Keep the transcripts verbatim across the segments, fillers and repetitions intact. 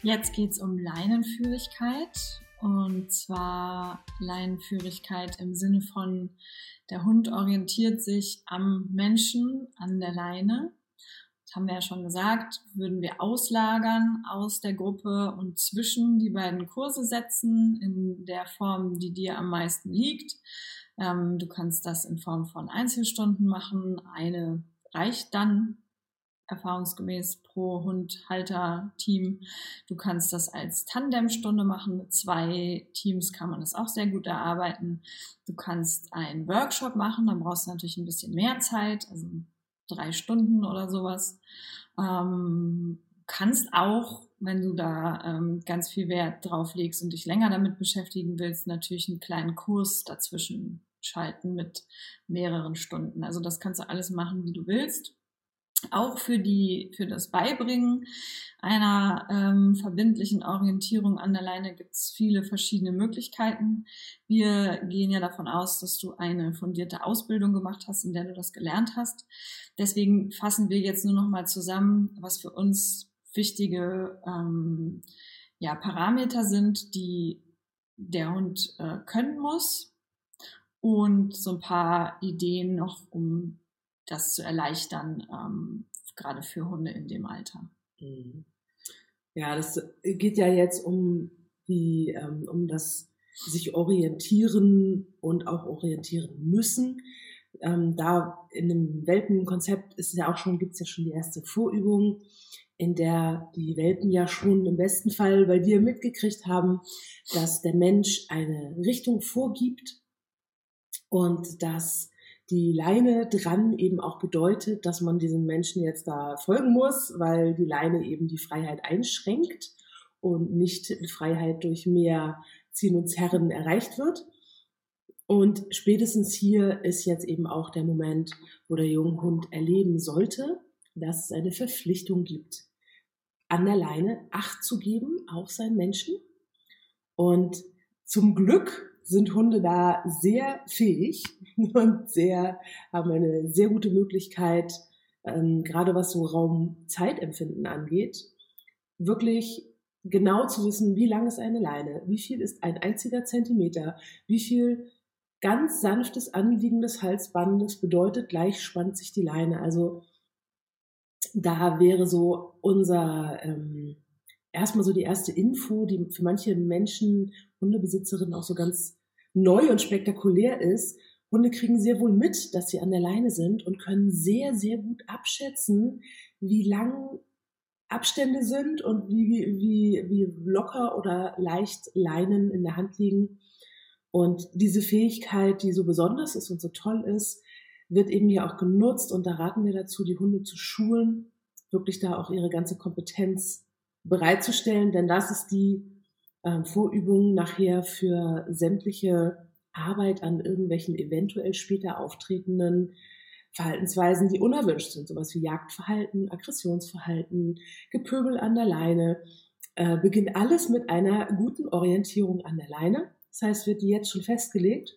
Jetzt geht es um Leinenführigkeit, und zwar Leinenführigkeit im Sinne von, der Hund orientiert sich am Menschen, an der Leine. Das haben wir ja schon gesagt, würden wir auslagern aus der Gruppe und zwischen die beiden Kurse setzen, in der Form, die dir am meisten liegt. Ähm, du kannst das in Form von Einzelstunden machen, eine reicht dann erfahrungsgemäß pro Hund-Halter-Team. Du kannst das als Tandemstunde machen. Mit zwei Teams kann man das auch sehr gut erarbeiten. Du kannst einen Workshop machen, dann brauchst du natürlich ein bisschen mehr Zeit, also drei Stunden oder sowas. Ähm, kannst auch, wenn du da ähm, ganz viel Wert drauf legst und dich länger damit beschäftigen willst, natürlich einen kleinen Kurs dazwischen schalten mit mehreren Stunden. Also das kannst du alles machen, wie du willst. Auch für die, für das Beibringen einer ähm, verbindlichen Orientierung an der Leine gibt es viele verschiedene Möglichkeiten. Wir gehen ja davon aus, dass du eine fundierte Ausbildung gemacht hast, in der du das gelernt hast. Deswegen fassen wir jetzt nur noch mal zusammen, was für uns wichtige ähm, ja, Parameter sind, die der Hund äh, können muss, und so ein paar Ideen noch, um das zu erleichtern, ähm, gerade für Hunde in dem Alter. Ja, das geht ja jetzt um die, ähm, um das sich orientieren und auch orientieren müssen. Ähm, da in dem Welpenkonzept ist ja auch schon, gibt's ja schon die erste Vorübung, in der die Welpen ja schon im besten Fall bei dir mitgekriegt haben, dass der Mensch eine Richtung vorgibt und dass die Leine dran eben auch bedeutet, dass man diesem Menschen jetzt da folgen muss, weil die Leine eben die Freiheit einschränkt und nicht die Freiheit durch mehr Ziehen und Zerren erreicht wird. Und spätestens hier ist jetzt eben auch der Moment, wo der Junghund erleben sollte, dass es eine Verpflichtung gibt, an der Leine Acht zu geben auf seinen Menschen. Und zum Glück sind Hunde da sehr fähig und sehr, haben eine sehr gute Möglichkeit, ähm, gerade was so Raum-Zeitempfinden angeht, wirklich genau zu wissen, wie lang ist eine Leine, wie viel ist ein einziger Zentimeter, wie viel ganz sanftes Anliegen des Halsbandes bedeutet, gleich spannt sich die Leine. Also da wäre so unser ähm, erstmal so die erste Info, die für manche Menschen, Hundebesitzerinnen auch so ganz neu und spektakulär ist. Hunde kriegen sehr wohl mit, dass sie an der Leine sind und können sehr, sehr gut abschätzen, wie lang Abstände sind und wie, wie, wie locker oder leicht Leinen in der Hand liegen. Und diese Fähigkeit, die so besonders ist und so toll ist, wird eben hier auch genutzt. Und da raten wir dazu, die Hunde zu schulen, wirklich da auch ihre ganze Kompetenz bereitzustellen, denn das ist die äh, Vorübung nachher für sämtliche Arbeit an irgendwelchen eventuell später auftretenden Verhaltensweisen, die unerwünscht sind, sowas wie Jagdverhalten, Aggressionsverhalten, Gepöbel an der Leine, äh, beginnt alles mit einer guten Orientierung an der Leine. Das heißt, wird die jetzt schon festgelegt,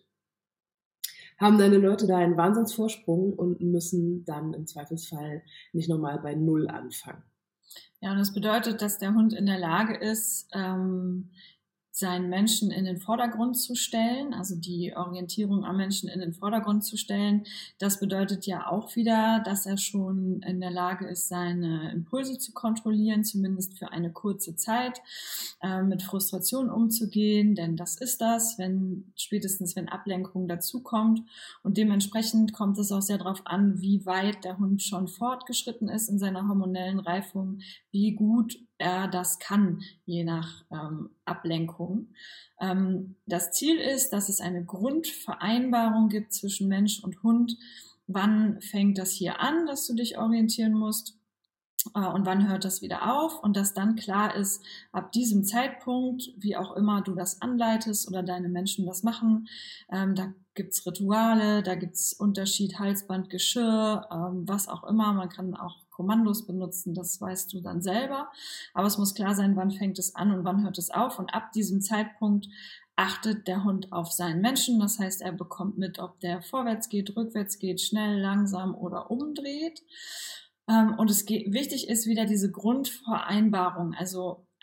haben deine Leute da einen Wahnsinnsvorsprung und müssen dann im Zweifelsfall nicht nochmal bei Null anfangen. Ja, und das bedeutet, dass der Hund in der Lage ist, ähm, seinen Menschen in den Vordergrund zu stellen, also die Orientierung am Menschen in den Vordergrund zu stellen. Das bedeutet ja auch wieder, dass er schon in der Lage ist, seine Impulse zu kontrollieren, zumindest für eine kurze Zeit, äh, mit Frustration umzugehen, denn das ist das, wenn spätestens wenn Ablenkung dazukommt, und dementsprechend kommt es auch sehr darauf an, wie weit der Hund schon fortgeschritten ist in seiner hormonellen Reifung, wie gut er das kann, je nach ähm, Ablenkung. Ähm, das Ziel ist, dass es eine Grundvereinbarung gibt zwischen Mensch und Hund. Wann fängt das hier an, dass du dich orientieren musst? Äh, und wann hört das wieder auf? Und dass dann klar ist, ab diesem Zeitpunkt, wie auch immer du das anleitest oder deine Menschen das machen, ähm, da gibt's Rituale, da gibt's Unterschied, Halsband, Geschirr, ähm, was auch immer. Man kann auch Kommandos benutzen, das weißt du dann selber. Aber es muss klar sein, wann fängt es an und wann hört es auf. Und ab diesem Zeitpunkt achtet der Hund auf seinen Menschen. Das heißt, er bekommt mit, ob der vorwärts geht, rückwärts geht, schnell, langsam oder umdreht. Und es geht, wichtig ist wieder diese Grundvereinbarung. Also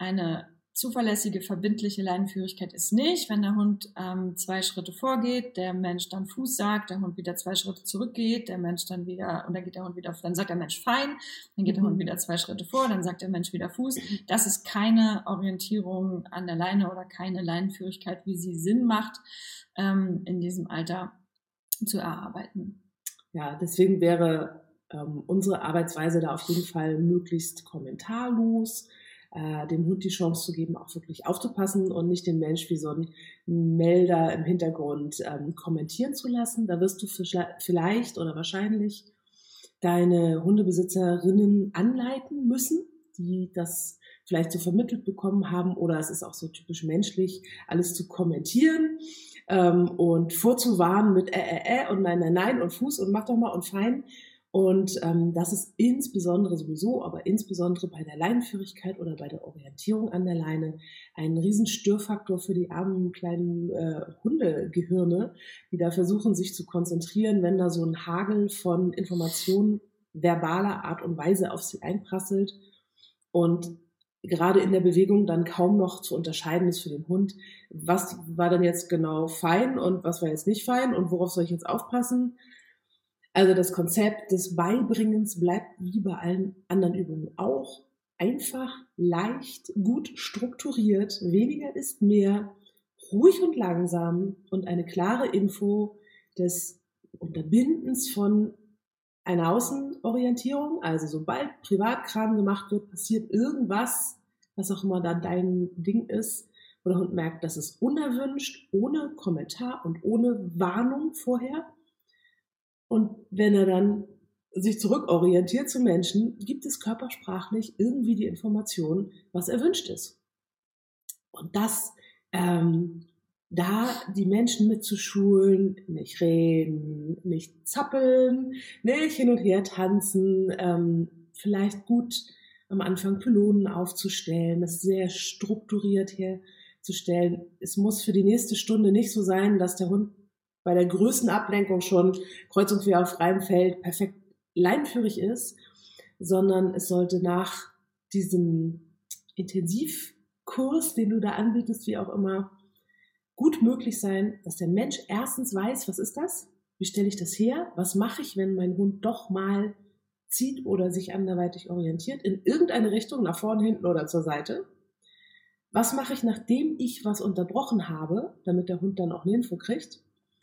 eine zuverlässige, verbindliche Leinenführigkeit ist nicht, wenn der Hund ähm, zwei Schritte vorgeht, der Mensch dann Fuß sagt, der Hund wieder zwei Schritte zurückgeht, der Mensch dann wieder, und dann geht der Hund wieder, dann sagt der Mensch fein, dann geht der Hund wieder zwei Schritte vor, dann sagt der Mensch wieder Fuß. Das ist keine Orientierung an der Leine oder keine Leinenführigkeit, wie sie Sinn macht, ähm, in diesem Alter zu erarbeiten. Ja, deswegen wäre ähm, unsere Arbeitsweise da auf jeden Fall möglichst kommentarlos, äh, dem Hund die Chance zu geben, auch wirklich aufzupassen und nicht den Mensch wie so ein Melder im Hintergrund ähm, kommentieren zu lassen. Da wirst du vielleicht oder wahrscheinlich deine Hundebesitzerinnen anleiten müssen, die das vielleicht so vermittelt bekommen haben, oder es ist auch so typisch menschlich, alles zu kommentieren ähm, und vorzuwarnen mit äh, äh, äh und nein, nein, nein und Fuß und mach doch mal und fein. Und ähm, das ist insbesondere sowieso, aber insbesondere bei der Leinenführigkeit oder bei der Orientierung an der Leine ein riesen Störfaktor für die armen kleinen äh, Hundegehirne, die da versuchen, sich zu konzentrieren, wenn da so ein Hagel von Informationen verbaler Art und Weise auf sie einprasselt und gerade in der Bewegung dann kaum noch zu unterscheiden ist für den Hund, was war denn jetzt genau fein und was war jetzt nicht fein und worauf soll ich jetzt aufpassen. Also das Konzept des Beibringens bleibt wie bei allen anderen Übungen auch einfach, leicht, gut strukturiert, weniger ist mehr, ruhig und langsam und eine klare Info des Unterbindens von einer Außenorientierung. Also sobald Privatkram gemacht wird, passiert irgendwas, was auch immer da dein Ding ist, wo der Hund merkt, das ist unerwünscht, ohne Kommentar und ohne Warnung vorher. Und wenn er dann sich zurückorientiert zum Menschen, gibt es körpersprachlich irgendwie die Information, was erwünscht ist. Und das, ähm, da die Menschen mitzuschulen, nicht reden, nicht zappeln, nicht hin und her tanzen, ähm, vielleicht gut am Anfang Pylonen aufzustellen, das sehr strukturiert herzustellen. Es muss für die nächste Stunde nicht so sein, dass der Hund bei der größten Ablenkung schon kreuz und quer auf freiem Feld perfekt leinenführig ist, sondern es sollte nach diesem Intensivkurs, den du da anbietest, wie auch immer, gut möglich sein, dass der Mensch erstens weiß, was ist das? Wie stelle ich das her? Was mache ich, wenn mein Hund doch mal zieht oder sich anderweitig orientiert, in irgendeine Richtung, nach vorne, hinten oder zur Seite? Was mache ich, nachdem ich was unterbrochen habe, damit der Hund dann auch eine Info kriegt?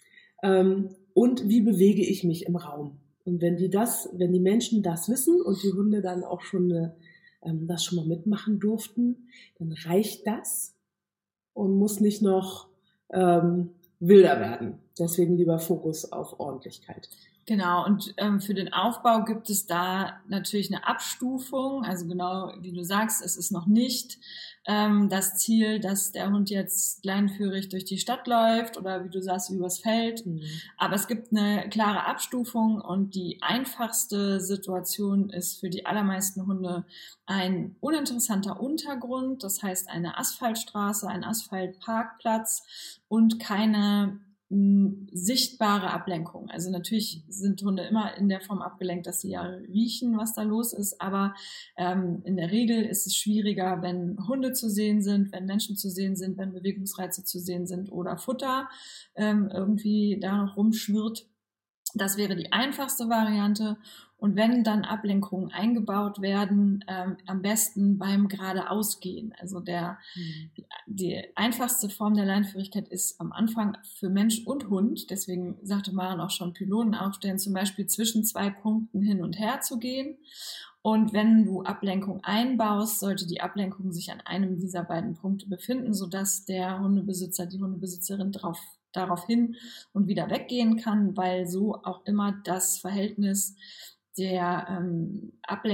Und wie bewege ich mich im Raum? Und wenn die das, wenn die Menschen das wissen und die Hunde dann auch schon eine, ähm, das schon mal mitmachen durften, dann reicht das und muss nicht noch ähm, wilder werden. Deswegen lieber Fokus auf Ordentlichkeit. Genau, und ähm, für den Aufbau gibt es da natürlich eine Abstufung. Also genau wie du sagst, es ist noch nicht ähm, das Ziel, dass der Hund jetzt leinenführig durch die Stadt läuft oder wie du sagst, übers Feld. Mhm. Aber es gibt eine klare Abstufung und die einfachste Situation ist für die allermeisten Hunde ein uninteressanter Untergrund. Das heißt eine Asphaltstraße, ein Asphaltparkplatz und keine sichtbare Ablenkung. Also natürlich sind Hunde immer in der Form abgelenkt, dass sie ja riechen, was da los ist, aber ähm, in der Regel ist es schwieriger, wenn Hunde zu sehen sind, wenn Menschen zu sehen sind, wenn Bewegungsreize zu sehen sind oder Futter ähm, irgendwie da noch rumschwirrt. Das wäre die einfachste Variante. Und wenn dann Ablenkungen eingebaut werden, ähm, am besten beim geradeausgehen. Also der, mhm. die, die einfachste Form der Leinenführigkeit ist am Anfang für Mensch und Hund. Deswegen sagte Maren auch schon, Pylonen aufstellen, zum Beispiel zwischen zwei Punkten hin und her zu gehen. Und wenn du Ablenkung einbaust, sollte die Ablenkung sich an einem dieser beiden Punkte befinden, sodass der Hundebesitzer, die Hundebesitzerin drauf darauf hin und wieder weggehen kann, weil so auch immer das Verhältnis der ähm,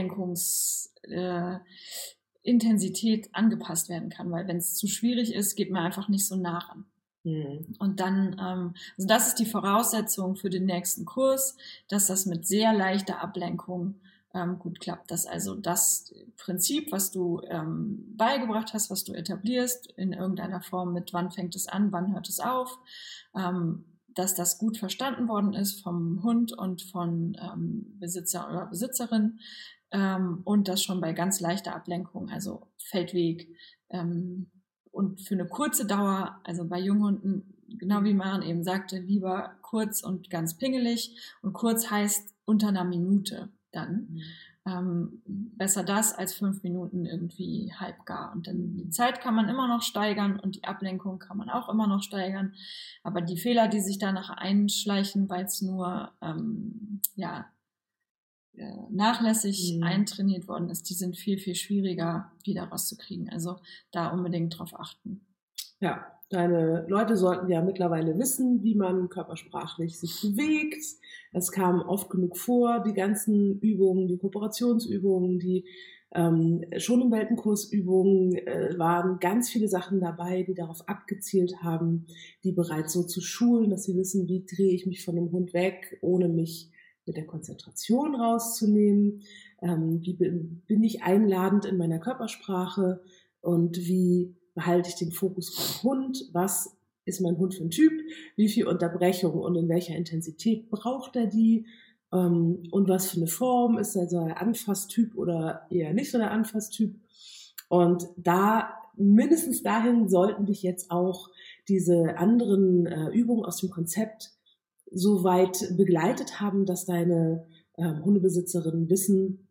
Ablenkungsintensität äh, angepasst werden kann, weil wenn es zu schwierig ist, geht man einfach nicht so nah ran. Mhm. Und dann, ähm, also das ist die Voraussetzung für den nächsten Kurs, dass das mit sehr leichter Ablenkung ähm, gut klappt, dass also das Prinzip, was du ähm, beigebracht hast, was du etablierst, in irgendeiner Form mit wann fängt es an, wann hört es auf, ähm, dass das gut verstanden worden ist vom Hund und von ähm, Besitzer oder Besitzerin ähm, und das schon bei ganz leichter Ablenkung, also Feldweg, ähm, und für eine kurze Dauer, also bei Junghunden, genau wie Maren eben sagte, lieber kurz und ganz pingelig. Und kurz heißt unter einer Minute dann. Mhm. Ähm, besser das als fünf Minuten irgendwie halbgar. Und dann die Zeit kann man immer noch steigern und die Ablenkung kann man auch immer noch steigern. Aber die Fehler, die sich danach einschleichen, weil es nur ähm, ja äh, nachlässig mhm. eintrainiert worden ist, die sind viel, viel schwieriger wieder rauszukriegen. Also da unbedingt drauf achten. Ja, deine Leute sollten ja mittlerweile wissen, wie man körpersprachlich sich bewegt. Es kam oft genug vor, die ganzen Übungen, die Kooperationsübungen, die ähm, Schon-im-Weltenkurs-Übungen, äh, waren ganz viele Sachen dabei, die darauf abgezielt haben, die bereits so zu schulen, dass sie wissen, wie drehe ich mich von dem Hund weg, ohne mich mit der Konzentration rauszunehmen, ähm, wie bin, bin ich einladend in meiner Körpersprache und wie behalte ich den Fokus beim Hund, was ist mein Hund für ein Typ, wie viel Unterbrechung und in welcher Intensität braucht er die ähm, und was für eine Form, ist er so ein Anfasstyp oder eher nicht so der Anfasstyp. Und da, mindestens dahin sollten dich jetzt auch diese anderen äh, Übungen aus dem Konzept so weit begleitet haben, dass deine ähm, Hundebesitzerinnen wissen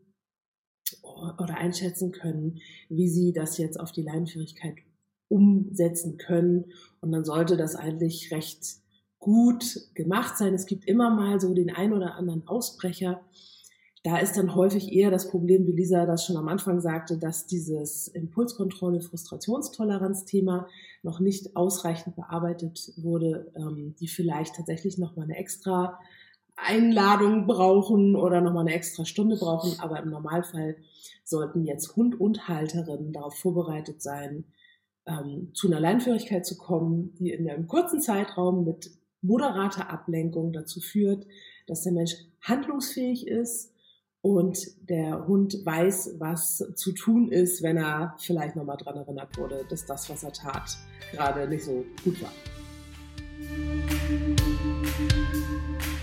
oder einschätzen können, wie sie das jetzt auf die Leinenführigkeit umsetzen können. Und dann sollte das eigentlich recht gut gemacht sein. Es gibt immer mal so den ein oder anderen Ausbrecher. Da ist dann häufig eher das Problem, wie Lisa das schon am Anfang sagte, dass dieses Impulskontrolle, Frustrationstoleranz-Thema noch nicht ausreichend bearbeitet wurde, ähm, die vielleicht tatsächlich nochmal eine extra Einladung brauchen oder nochmal eine extra Stunde brauchen. Aber im Normalfall sollten jetzt Hund und Halterin darauf vorbereitet sein, ähm, zu einer Leinenführigkeit zu kommen, die in einem kurzen Zeitraum mit moderater Ablenkung dazu führt, dass der Mensch handlungsfähig ist und der Hund weiß, was zu tun ist, wenn er vielleicht nochmal dran erinnert wurde, dass das, was er tat, gerade nicht so gut war.